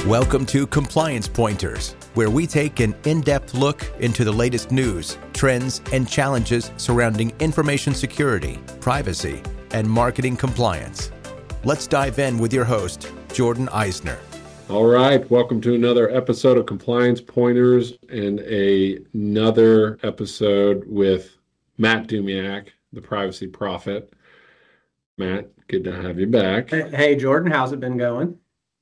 Welcome to Compliance Pointers, where we take an in-depth look into the latest news, trends, and challenges surrounding information security, privacy, and marketing compliance. Let's dive in with your host, Jordan Eisner. All right, welcome to another episode of Compliance Pointers and another episode with Matt Dumiak, the Privacy Prophet. Matt, good to have you back. Hey, Jordan, how's it been going?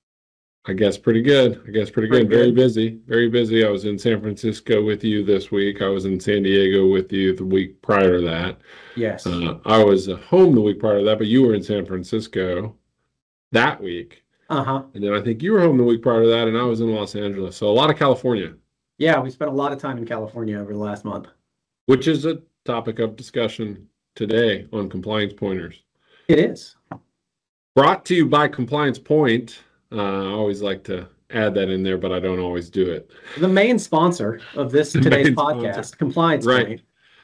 I guess pretty good. Very busy. I was in San Francisco with you this week. I was in San Diego with you the week prior to that. Yes. I was home the week prior to that, but you were in San Francisco that week. Uh-huh. And then I think you were home the week prior to that, and I was in Los Angeles. So a lot of California. Yeah, we spent a lot of time in California over the last month. Which is a topic of discussion today on Compliance Pointers. It is. Brought to you by Compliance Point. I always like to add that in there, but I don't always do it. The main sponsor of today's podcast, sponsor. Compliance Point.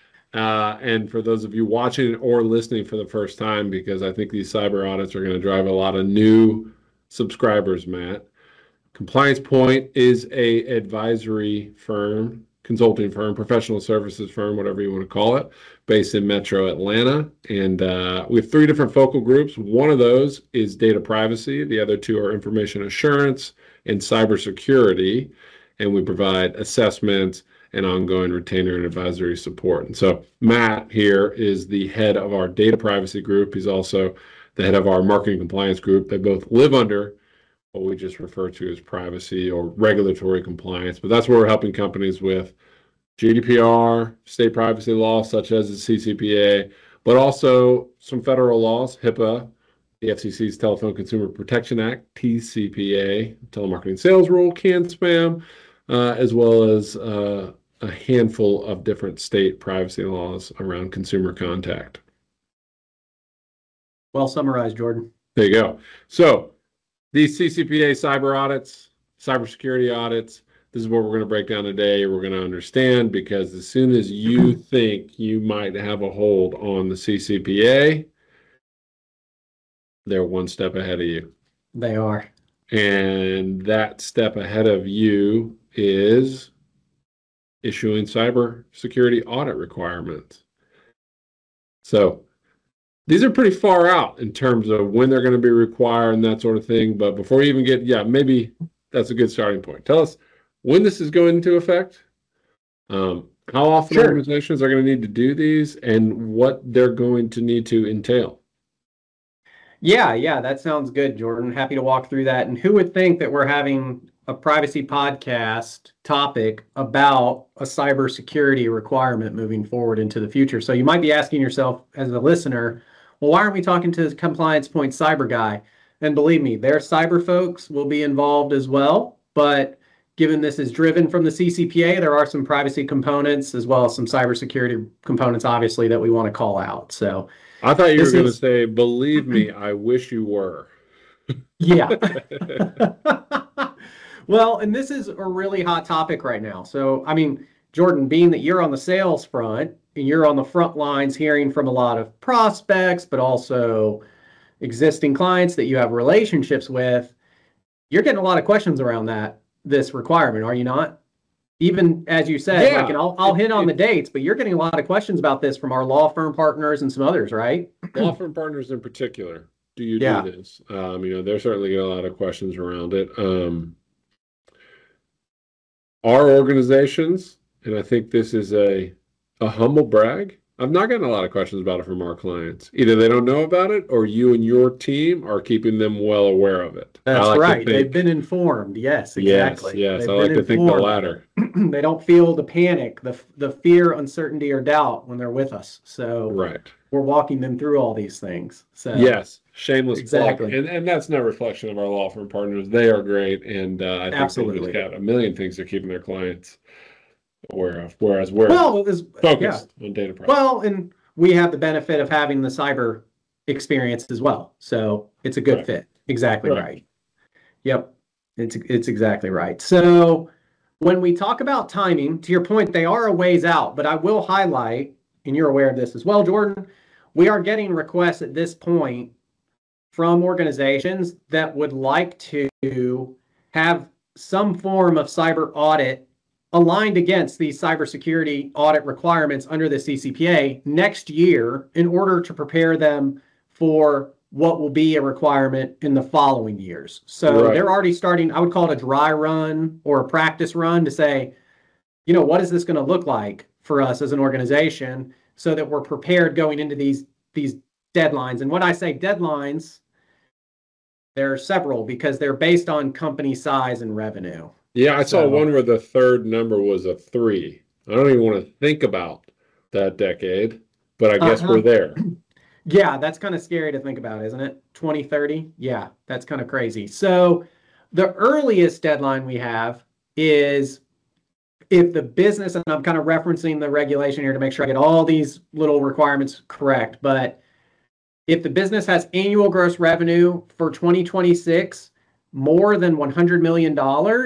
And for those of you watching or listening for the first time, because I think these cyber audits are going to drive a lot of new subscribers, Matt. Compliance Point is a advisory firm, consulting firm, professional services firm, whatever you want to call it, based in Metro Atlanta. And we have three different focal groups. One of those is data privacy. The other two are information assurance and cybersecurity. And we provide assessments and ongoing retainer and advisory support. And so Matt here is the head of our data privacy group. He's also the head of our marketing compliance group. They both live under what we just refer to as privacy or regulatory compliance, but that's where we're helping companies with GDPR, state privacy laws such as the CCPA, but also some federal laws, HIPAA, the FCC's Telephone Consumer Protection Act, TCPA, telemarketing sales rule, CAN spam, as well as a handful of different state privacy laws around consumer contact. Well summarized, Jordan. There you go. So these CCPA cyber audits, cybersecurity audits, this is what we're going to break down today. We're going to understand, because as soon as you think you might have a hold on the CCPA, they're one step ahead of you. They are. And that step ahead of you is issuing cybersecurity audit requirements. So these are pretty far out in terms of when they're going to be required and that sort of thing. But before you even get, maybe that's a good starting point. Tell us when this is going into effect, how often organizations are going to need to do these, and what they're going to need to entail. Yeah, that sounds good, Jordan. Happy to walk through that. And who would think that we're having a privacy podcast topic about a cybersecurity requirement moving forward into the future? So you might be asking yourself as a listener, well, why aren't we talking to the Compliance Point cyber guy? And believe me, their cyber folks will be involved as well. But given this is driven from the CCPA, there are some privacy components as well as some cybersecurity components, obviously, that we want to call out. So I thought you were going to say, believe me, I wish you were. Yeah. Well, and this is a really hot topic right now. So, I mean, Jordan, being that you're on the sales front and you're on the front lines hearing from a lot of prospects, but also existing clients that you have relationships with, you're getting a lot of questions around this requirement, are you not? Even as you said, and I'll hit on the dates, but you're getting a lot of questions about this from our law firm partners and some others, right? Law firm partners in particular. Do you do this? They're certainly getting a lot of questions around it. Our organizations, and I think this is a humble brag, I've not gotten a lot of questions about it from our clients. Either they don't know about it, or you and your team are keeping them well aware of it. That's right. They've been informed. Yes, exactly. Yes. I like to think the latter. They don't feel the panic, the fear, uncertainty, or doubt when they're with us. So we're walking them through all these things. So yes, shameless plug. Exactly. And that's no reflection of our law firm partners. They are great, and I think they've just got a million things they're keeping their clients aware of, whereas we're focused on data privacy. Well, and we have the benefit of having the cyber experience as well, so it's a good fit. Exactly right. Yep, it's exactly right. So when we talk about timing, to your point, they are a ways out, but I will highlight, and you're aware of this as well, Jordan, we are getting requests at this point from organizations that would like to have some form of cyber audit aligned against these cybersecurity audit requirements under the CCPA next year in order to prepare them for what will be a requirement in the following years. So they're already starting, I would call it a dry run or a practice run to say, what is this going to look like for us as an organization so that we're prepared going into these deadlines. And when I say deadlines, there are several because they're based on company size and revenue. Yeah, I saw one where the third number was a 3. I don't even want to think about that decade, but I guess we're there. Yeah, that's kind of scary to think about, isn't it? 2030? Yeah, that's kind of crazy. So the earliest deadline we have is if the business, and I'm kind of referencing the regulation here to make sure I get all these little requirements correct, but if the business has annual gross revenue for 2026 more than $100 million,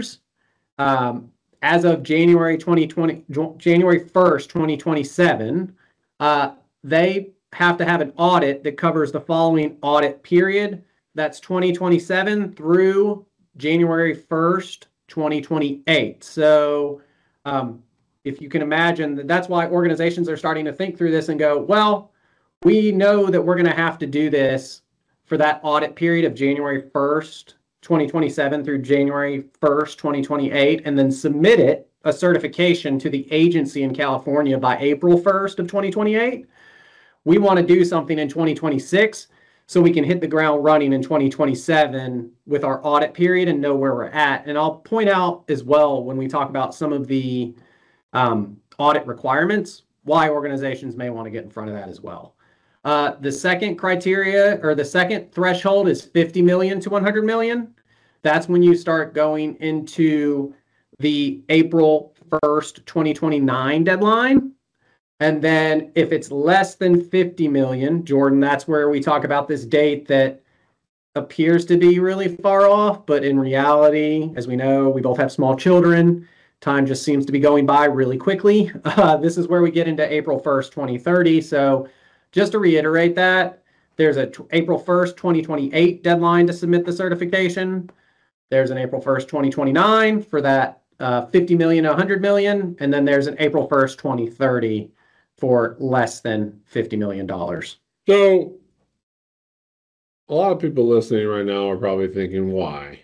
as of January 1st, 2027, they have to have an audit that covers the following audit period. That's 2027 through January 1st, 2028. So if you can imagine, that's why organizations are starting to think through this and go, well, we know that we're going to have to do this for that audit period of January 1st, 2027 through January 1st, 2028, and then submit it, a certification to the agency in California by April 1st of 2028. We want to do something in 2026 so we can hit the ground running in 2027 with our audit period and know where we're at. And I'll point out as well when we talk about some of the audit requirements, why organizations may want to get in front of that as well. The second criteria or the second threshold is 50 million to 100 million. That's when you start going into the April 1st, 2029 deadline. And then if it's less than 50 million, Jordan, that's where we talk about this date that appears to be really far off. But in reality, as we know, we both have small children. Time just seems to be going by really quickly. This is where we get into April 1st, 2030. So just to reiterate that, there's a April 1st, 2028 deadline to submit the certification. There's an April 1st, 2029 for that 50 million, 100 million. And then there's an April 1st, 2030 for less than $50 million. So a lot of people listening right now are probably thinking, why?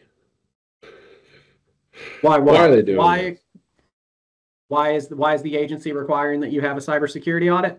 Why are they doing this? Why is the agency requiring that you have a cybersecurity audit?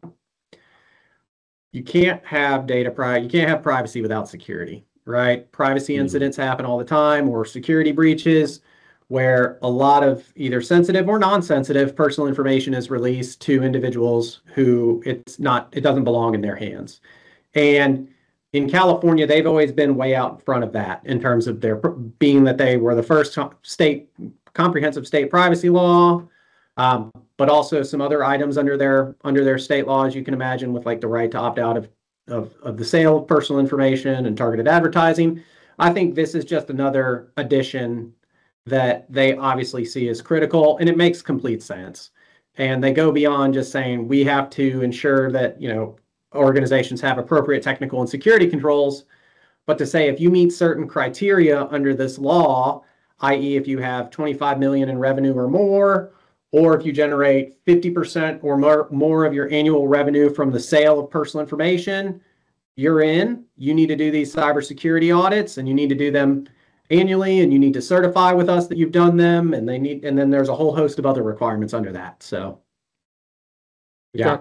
You can't have you can't have privacy without security, right? Privacy incidents happen all the time, or security breaches where a lot of either sensitive or non-sensitive personal information is released to individuals who it doesn't belong in their hands. And in California, they've always been way out in front of that in terms of being that they were the first comprehensive state privacy law, but also some other items under their state laws, you can imagine, with like the right to opt out of the sale of personal information and targeted advertising. I think this is just another addition that they obviously see as critical, and it makes complete sense. And they go beyond just saying we have to ensure that, organizations have appropriate technical and security controls, but to say if you meet certain criteria under this law, i.e. if you have 25 million in revenue or more, or if you generate 50% or more of your annual revenue from the sale of personal information, you're in. You need to do these cybersecurity audits, and you need to do them annually, and you need to certify with us that you've done them, and then there's a whole host of other requirements under that. So yeah.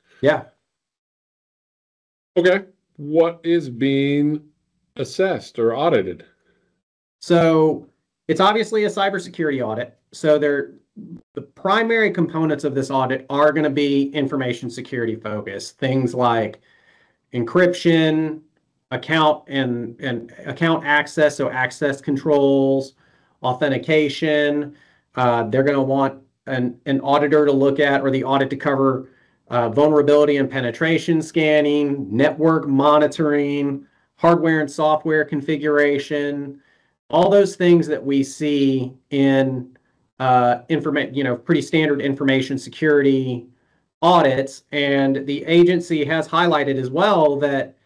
Okay. What is being assessed or audited? So it's obviously a cybersecurity audit. So the primary components of this audit are going to be information security focused. Things like encryption, account and account access, so access controls, authentication. They're going to want an auditor to look at, or the audit to cover vulnerability and penetration scanning, network monitoring, hardware and software configuration, all those things that we see in pretty standard information security audits. And the agency has highlighted as well that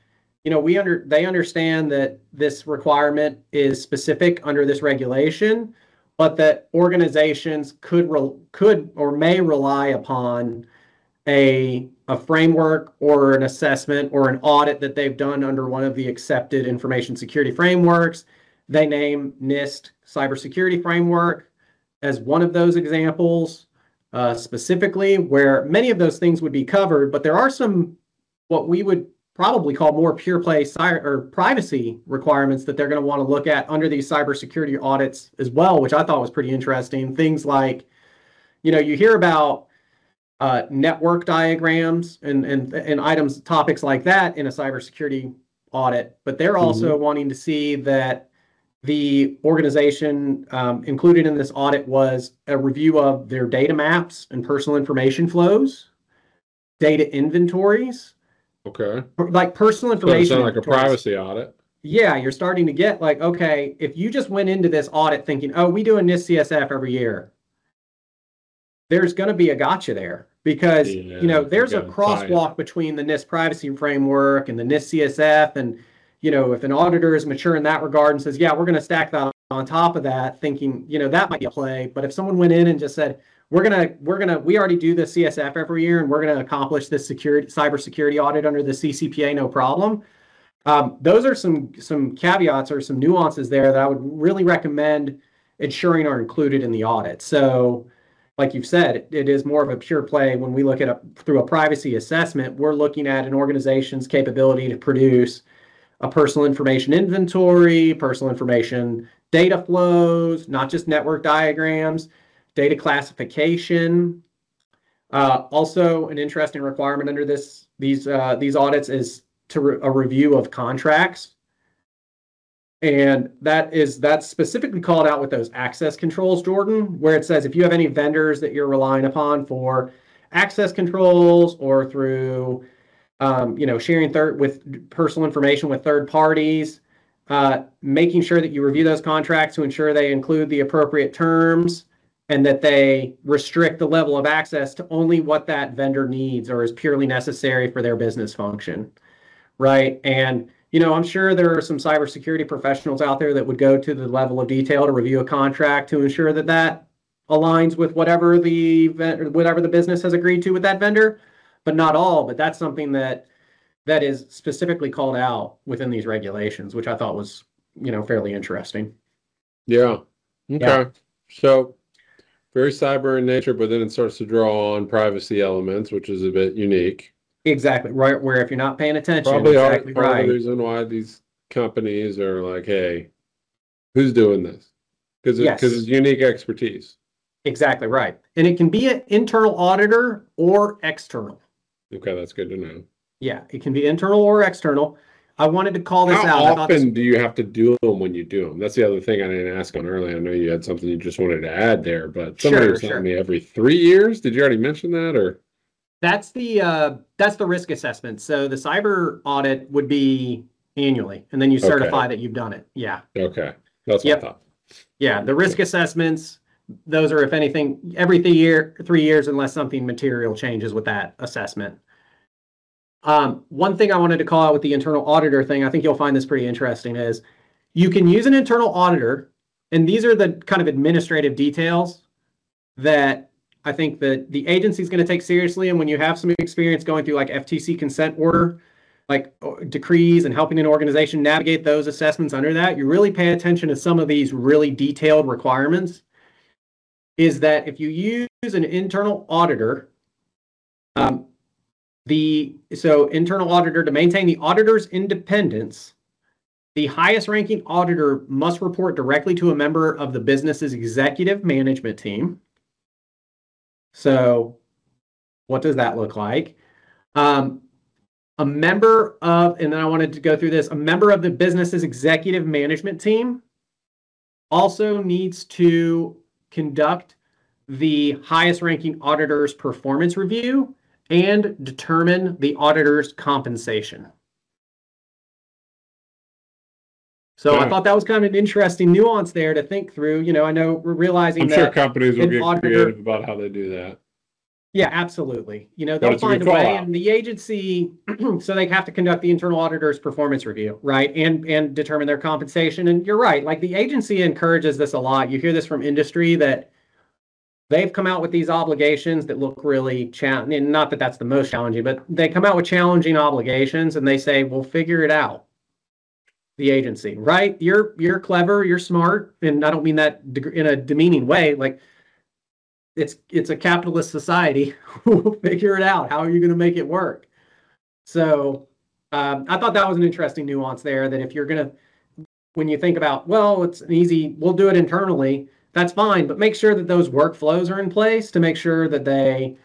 they understand that this requirement is specific under this regulation, but that organizations could or may rely upon a framework or an assessment or an audit that they've done under one of the accepted information security frameworks. They name NIST cybersecurity framework as one of those examples, specifically, where many of those things would be covered, but there are some what we would probably call more pure play or privacy requirements that they're going to want to look at under these cybersecurity audits as well, which I thought was pretty interesting. Things like, you hear about network diagrams and items, topics like that in a cybersecurity audit, but they're also wanting to see that the organization included in this audit was a review of their data maps and personal information flows, data inventories. Okay. Like personal information. Sound like a privacy audit. Yeah, you're starting to get like, okay, if you just went into this audit thinking, oh, we do a NIST CSF every year, there's going to be a gotcha there because, there's a crosswalk between the NIST privacy framework and the NIST CSF. And, if an auditor is mature in that regard and says, yeah, we're going to stack that on top of that, thinking, that might be a play. But if someone went in and just said, we already do the CSF every year, and we're going to accomplish this cybersecurity audit under the CCPA, no problem. Those are some caveats or some nuances there that I would really recommend ensuring are included in the audit. So, like you've said, it is more of a pure play when we look at through a privacy assessment. We're looking at an organization's capability to produce a personal information inventory, personal information data flows, not just network diagrams, data classification. Also, an interesting requirement under these audits is a review of contracts, and that's specifically called out with those access controls, Jordan, where it says if you have any vendors that you're relying upon for access controls or through sharing with personal information with third parties, making sure that you review those contracts to ensure they include the appropriate terms and that they restrict the level of access to only what that vendor needs or is purely necessary for their business function, right? And, I'm sure there are some cybersecurity professionals out there that would go to the level of detail to review a contract to ensure that that aligns with whatever the business has agreed to with that vendor, but not all. But that's something that is specifically called out within these regulations, which I thought was, fairly interesting. Yeah. Okay. Yeah. So very cyber in nature, but then it starts to draw on privacy elements, which is a bit unique. Exactly. Right. Where if you're not paying attention, probably exactly part right. of the reason why these companies are like, hey, who's doing this? Because it's unique expertise. Exactly right. And it can be an internal auditor or external. Okay, that's good to know. Yeah, it can be internal or external. I wanted to call this out. How often do you have to do them when you do them? That's the other thing I didn't ask on earlier. I know you had something you just wanted to add there, but somebody was telling me every 3 years. Did you already mention that, or? That's the risk assessment. So the cyber audit would be annually, and then you certify that you've done it. Yeah. Okay, that's what I thought. Yeah, the risk assessments, those are, if anything, every 3 years, unless something material changes with that assessment. One thing I wanted to call out with the internal auditor thing, I think you'll find this pretty interesting, is you can use an internal auditor, and these are the kind of administrative details that I think that the agency is going to take seriously. And when you have some experience going through like FTC consent order, like decrees, and helping an organization navigate those assessments under that, you really pay attention to some of these really detailed requirements. Is that if you use an internal auditor, internal auditor, to maintain the auditor's independence, the highest ranking auditor must report directly to a member of the business's executive management team. So what does that look like? A member of, and then I wanted to go through this, a member of the business's executive management team also needs to conduct the highest ranking auditor's performance review and determine the auditor's compensation. So I thought that was kind of an interesting nuance there to think through. I know we're realizing I'm sure companies will get creative creative about how they do that. Yeah, absolutely. But They'll it's a good find a call way, out. and the agency, so they have to conduct the internal auditor's performance review, right? And determine their compensation. And you're right, like the agency encourages this a lot. You hear this from industry that they've come out with these obligations that look really challenging. Not that that's the most challenging, but they come out with challenging obligations and they say, "We'll figure it out." The agency, right? You're clever, you're smart, and I don't mean that in a demeaning way. Like it's a capitalist society. We'll figure it out. How are you going to make it work? So I thought that was an interesting nuance there. That if you're going to, when you think about, well, it's an easy, we'll do it internally. That's fine, but make sure that those workflows are in place to make sure that they,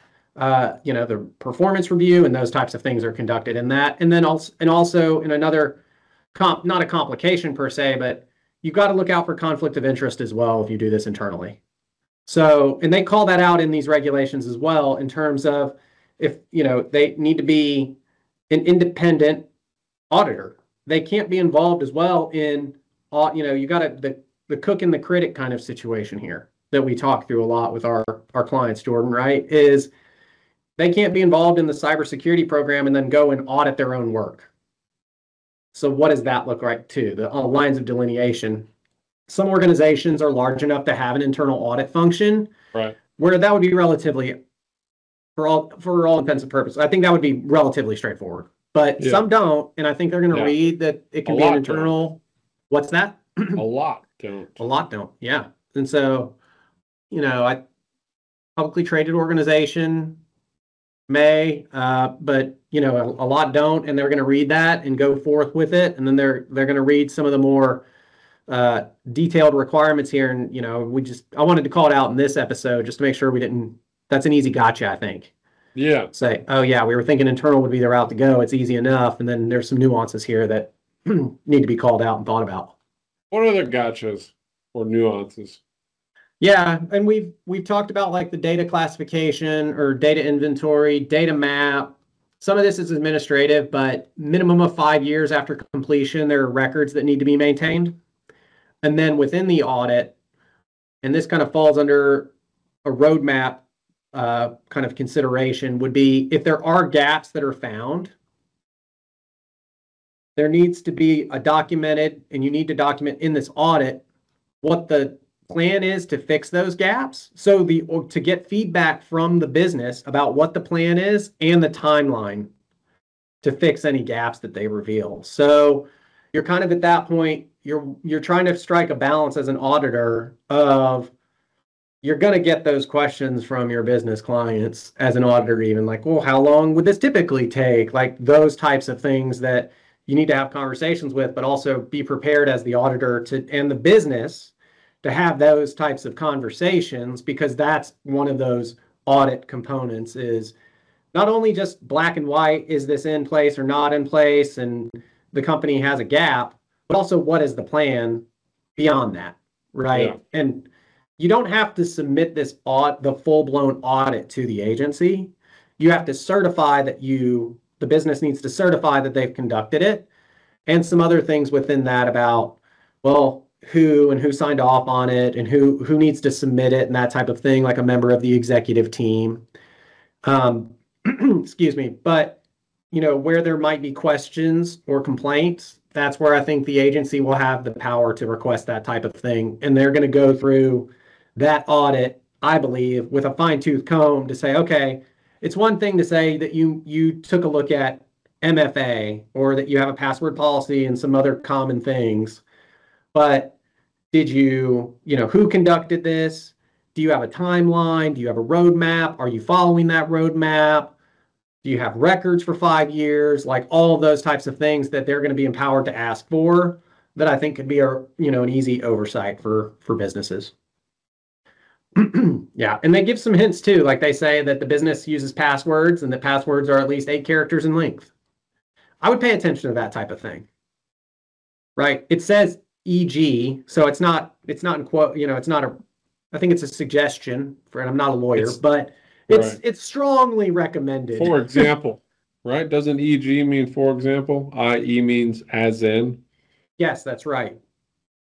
the performance review and those types of things are conducted in that. And then also in another not a complication per se, but you've got to look out for conflict of interest as well if you do this internally. So, and they call that out in these regulations as well in terms of if, they need to be an independent auditor. They can't be involved as well in, you got the cook and the critic kind of situation here that we talk through a lot with our clients, Jordan, right? Is they can't be involved in the cybersecurity program and then go and audit their own work. So what does that look like too? The lines of delineation. Some organizations are large enough to have an internal audit function, Right. where that would be relatively, for all intents and purposes, I think that would be relatively straightforward. But some don't, and I think they're going to read that it can be an internal. Don't. What's that? A lot don't. A lot don't. Yeah, and so, I publicly traded organization may, but a lot don't, and they're going to read that and go forth with it, and then they're going to read some of the more detailed requirements here. And I wanted to call it out in this episode just to make sure we didn't. That's an easy gotcha, I think. Yeah. Say, oh yeah, we were thinking internal would be the route to go. It's easy enough, and then there's some nuances here that need to be called out and thought about. What other gotchas or nuances? Yeah, and we've talked about like the data classification or data inventory, data map. Some of this is administrative, but minimum of 5 years after completion, there are records that need to be maintained. And then within the audit, and this kind of falls under a roadmap kind of consideration, would be if there are gaps that are found, there needs to be a documented, and you need to document in this audit what the plan is to fix those gaps. So to get feedback from the business about what the plan is and the timeline to fix any gaps that they reveal. So you're kind of at that point, you're trying to strike a balance as an auditor of, you're going to get those questions from your business clients as an auditor, even like, well, how long would this typically take? Like those types of things that you need to have conversations with, but also be prepared as the auditor and the business to have those types of conversations, because that's one of those audit components is not only just black and white, is this in place or not in place, and the company has a gap, but also what is the plan beyond that, right? Yeah. And you don't have to submit the full-blown audit to the agency. You have to certify that the business needs to certify that they've conducted it, and some other things within that about, well, who signed off on it, and who needs to submit it, and that type of thing, like a member of the executive team. Excuse me. But, where there might be questions or complaints, that's where I think the agency will have the power to request that type of thing. And they're going to go through that audit, I believe, with a fine-tooth comb to say, okay, it's one thing to say that you took a look at MFA, or that you have a password policy and some other common things, but did who conducted this? Do you have a timeline? Do you have a roadmap? Are you following that roadmap? Do you have records for 5 years? Like all of those types of things that they're going to be empowered to ask for, that I think could be an easy oversight for businesses. Yeah, and they give some hints too. Like they say that the business uses passwords, and the passwords are at least 8 characters in length. I would pay attention to that type of thing, right? It says EG, so it's not in quote. It's not a. I think it's a suggestion and I'm not a lawyer, but it's strongly recommended. For example, right? Doesn't EG mean for example? IE means as in. Yes, that's right.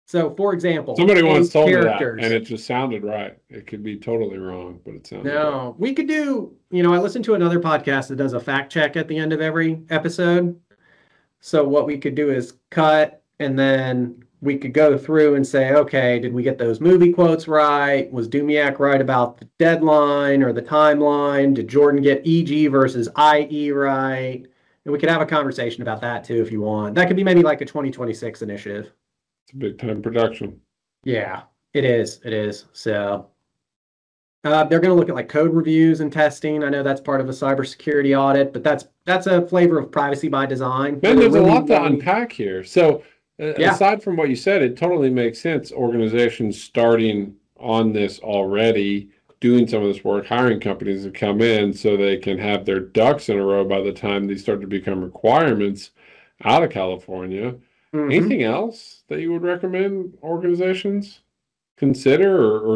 So, for example, somebody once told me that, characters. and it just sounded right. It could be totally wrong, but it sounded right. No, we could do, I listened to another podcast that does a fact check at the end of every episode. So what we could do is cut, and then we could go through and say, okay, did we get those movie quotes right? Was Dumiak right about the deadline or the timeline? Did Jordan get EG versus IE right? And we could have a conversation about that too if you want. That could be maybe like a 2026 initiative. It's a big time production. Yeah, it is. It is. So they're going to look at like code reviews and testing. I know that's part of a cybersecurity audit, but that's a flavor of privacy by design. Man, there's a lot to unpack here. So aside from what you said, it totally makes sense. Organizations starting on this already, doing some of this work, hiring companies to come in so they can have their ducks in a row by the time these start to become requirements out of California. Mm-hmm. Anything else that you would recommend organizations consider or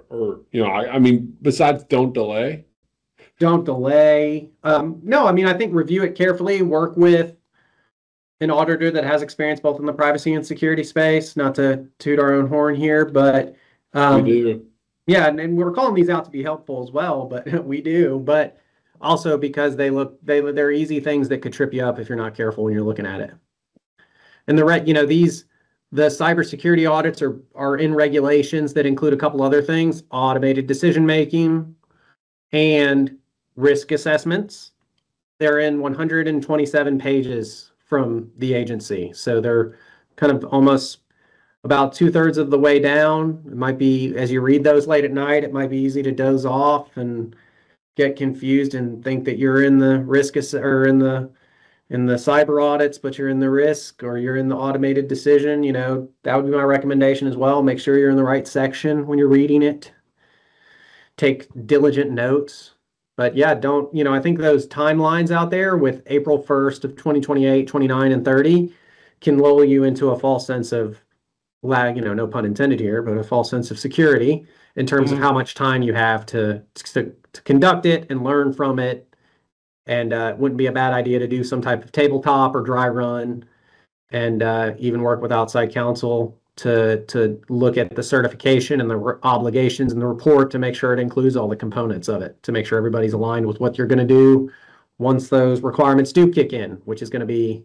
I mean, besides don't delay? Don't delay. No, I mean, I think review it carefully, work with an auditor that has experience both in the privacy and security space, not to toot our own horn here, but we do. Yeah, and we're calling these out to be helpful as well, but we do, but also because they're easy things that could trip you up if you're not careful when you're looking at it. And the cybersecurity audits are in regulations that include a couple other things: automated decision making and risk assessments. They're in 127 pages from the agency, so they're kind of almost about 2/3 of the way down. It might be, as you read those late at night, it might be easy to doze off and get confused and think that you're in the risk or in the cyber audits, but you're in the risk or you're in the automated decision. That would be my recommendation as well. Make sure you're in the right section when you're reading it. Take diligent notes. But yeah, I think those timelines out there with April 1st of 2028, 29, and 30 can lull you into a false sense of no pun intended here, but a false sense of security in terms of how much time you have to conduct it and learn from it. And it wouldn't be a bad idea to do some type of tabletop or dry run, and even work with outside counsel to look at the certification and the obligations in the report to make sure it includes all the components of it, to make sure everybody's aligned with what you're going to do once those requirements do kick in, which is going to be,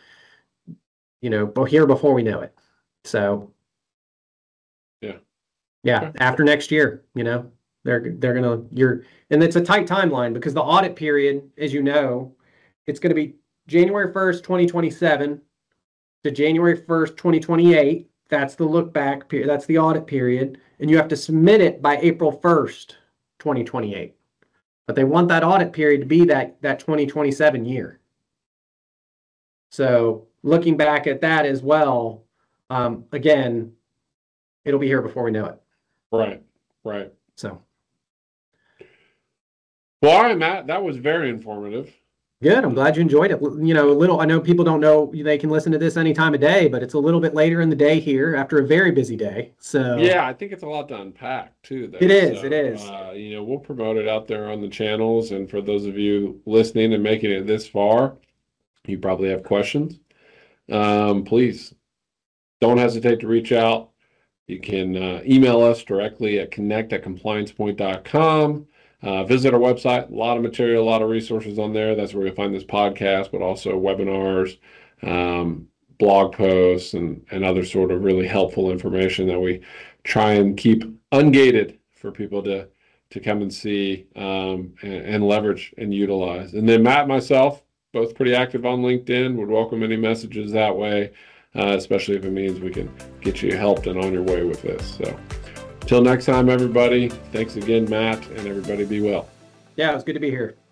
here before we know it. So, yeah, after next year, they're gonna and it's a tight timeline because the audit period, as you know, it's going to be January 1st, 2027 to January 1st, 2028. That's the look back period. That's the audit period, and you have to submit it by April 1st, 2028. But they want that audit period to be that 2027 year. So looking back at that as well, again, it'll be here before we know it. Right. So. Well, all right, Matt, that was very informative. Good. I'm glad you enjoyed it. I know people don't know they can listen to this any time of day, but it's a little bit later in the day here after a very busy day. So yeah, I think it's a lot to unpack too, though. It is. We'll promote it out there on the channels, and for those of you listening and making it this far, you probably have questions. Please don't hesitate to reach out. You can email us directly at connect@compliancepoint.com. Visit our website. A lot of material, a lot of resources on there. That's where you'll find this podcast, but also webinars, blog posts, and other sort of really helpful information that we try and keep ungated for people to come and see and leverage and utilize. And then Matt and myself, both pretty active on LinkedIn, would welcome any messages that way, especially if it means we can get you helped and on your way with this. So until next time, everybody, thanks again, Matt, and everybody be well. Yeah, it was good to be here.